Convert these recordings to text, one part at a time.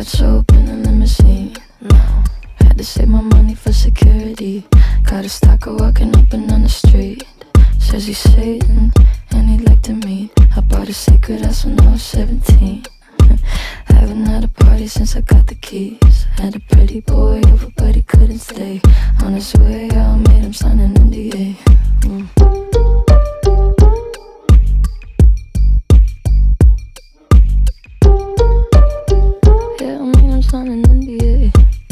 Let's open a limousine. No, had to save my money for security. Got a stalker walking up and down the street. Says he's Satan and he'd like to meet. I bought a secret house when I was 17. Haven't had a party since I got the keys. Had a pretty boy over but he couldn't stay. On his way out, made him sign an NDA. Yeah, I made him sign an NDA.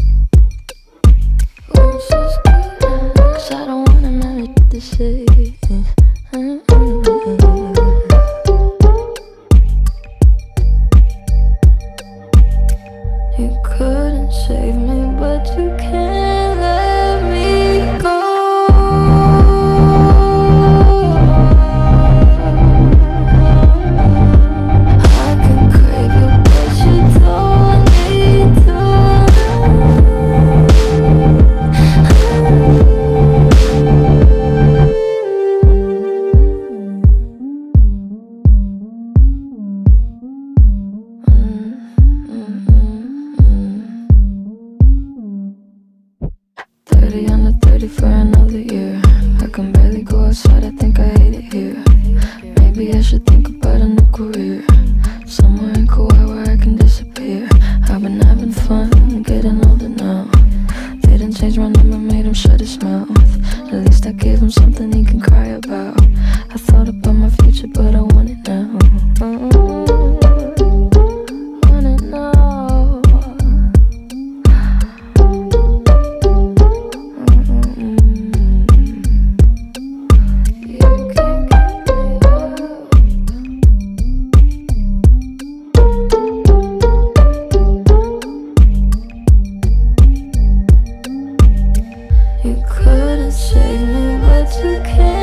Once is good, 'cause I don't want him having to say. You couldn't save me, but you can't let me go. I can crave you, but you don't need to. Under 30 for another year. I can barely go outside, I think I hate it here. Maybe I should think about a new career, somewhere in Kauai where I can disappear. I've been having fun, getting older now. Didn't change my number, made him shut his mouth. At least I gave him something he can cry about. I thought about my future, but I want it now. Want it now. You couldn't save me, but you can't.